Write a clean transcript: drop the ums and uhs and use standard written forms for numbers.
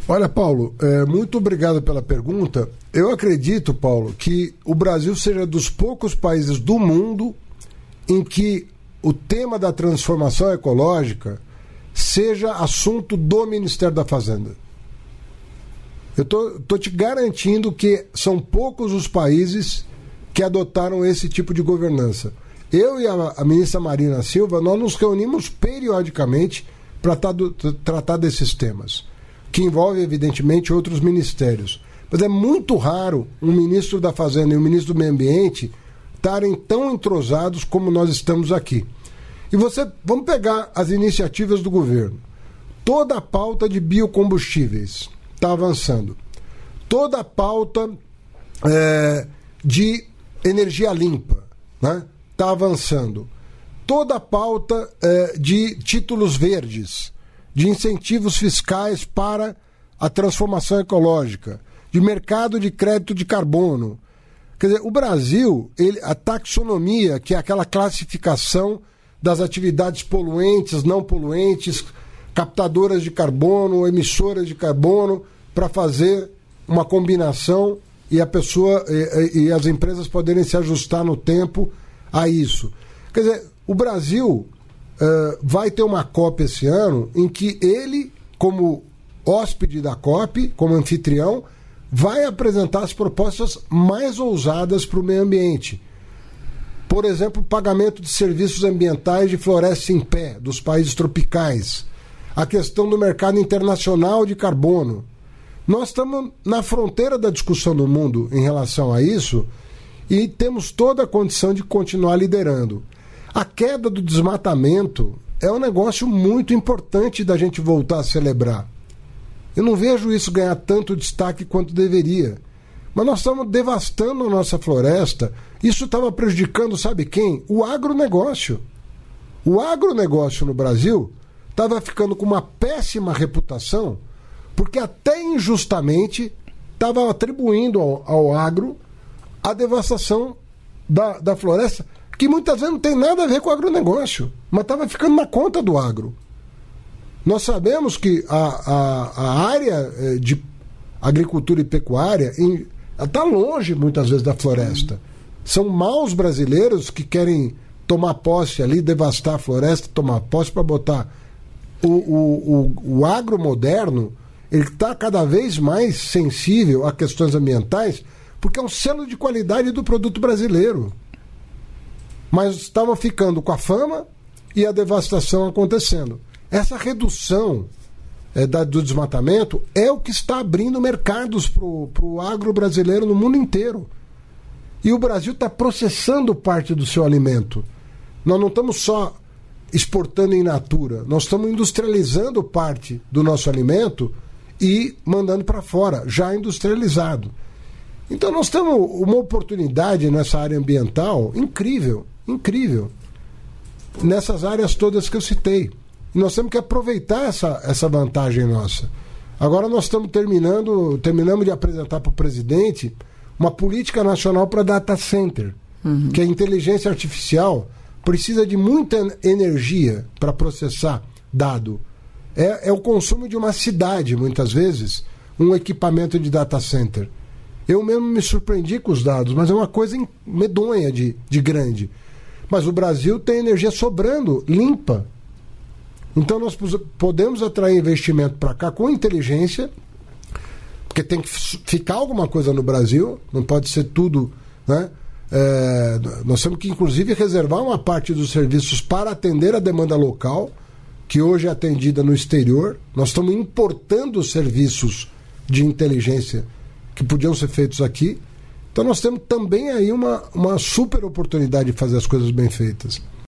Olha, Paulo, muito obrigado pela pergunta. Eu acredito, Paulo, que o Brasil seja dos poucos países do mundo em que o tema da transformação ecológica seja assunto do Ministério da Fazenda. Eu tô te garantindo que são poucos os países que adotaram esse tipo de governança. Eu e a ministra Marina Silva, nós nos reunimos periodicamente para tratar desses temas, que envolve, evidentemente, outros ministérios. Mas é muito raro um ministro da Fazenda e um ministro do Meio Ambiente estarem tão entrosados como nós estamos aqui. E vamos pegar as iniciativas do governo. Toda a pauta de biocombustíveis está avançando. Toda a pauta de energia limpa, né, está avançando. Toda a pauta de títulos verdes, de incentivos fiscais para a transformação ecológica, de mercado de crédito de carbono. Quer dizer, o Brasil, a taxonomia, que é aquela classificação das atividades poluentes, não poluentes, captadoras de carbono, emissoras de carbono, para fazer uma combinação e a pessoa e as empresas poderem se ajustar no tempo a isso. Quer dizer, o Brasil vai ter uma COP esse ano em que ele, como hóspede da COP, como anfitrião, vai apresentar as propostas mais ousadas para o meio ambiente. Por exemplo, o pagamento de serviços ambientais de floresta em pé dos países tropicais, a questão do mercado internacional de carbono. Nós estamos na fronteira da discussão do mundo em relação a isso e temos toda a condição de continuar liderando. A queda do desmatamento é um negócio muito importante da gente voltar a celebrar. Eu não vejo isso ganhar tanto destaque quanto deveria. Mas nós estamos devastando a nossa floresta. Isso estava prejudicando, sabe quem? O agronegócio. O agronegócio no Brasil estava ficando com uma péssima reputação, porque até injustamente estava atribuindo ao agro a devastação da floresta, que muitas vezes não tem nada a ver com o agronegócio, mas estava ficando na conta do agro. Nós sabemos que a área de agricultura e pecuária está longe, muitas vezes, da floresta. São maus brasileiros que querem tomar posse ali, devastar a floresta, tomar posse para botar. O agro moderno, ele está cada vez mais sensível a questões ambientais, porque é um selo de qualidade do produto brasileiro. Mas estavam ficando com a fama e a devastação acontecendo. Essa redução do desmatamento é o que está abrindo mercados para o agro brasileiro no mundo inteiro. E o Brasil está processando parte do seu alimento. Nós não estamos só exportando in natura, nós estamos industrializando parte do nosso alimento e mandando para fora, já industrializado. Então nós temos uma oportunidade nessa área ambiental incrível, incrível, nessas áreas todas que eu citei. E nós temos que aproveitar essa vantagem nossa. Agora nós terminamos de apresentar para o presidente uma política nacional para data center, que a inteligência artificial precisa de muita energia para processar dado. É o consumo de uma cidade, muitas vezes, um equipamento de data center. Eu mesmo me surpreendi com os dados, mas é uma coisa medonha de grande. Mas o Brasil tem energia sobrando, limpa. Então nós podemos atrair investimento para cá com inteligência, porque tem que ficar alguma coisa no Brasil, não pode ser tudo, né? Nós temos que inclusive reservar uma parte dos serviços para atender a demanda local, que hoje é atendida no exterior. Nós estamos importando serviços de inteligência que podiam ser feitos aqui. Então nós temos também aí uma super oportunidade de fazer as coisas bem feitas.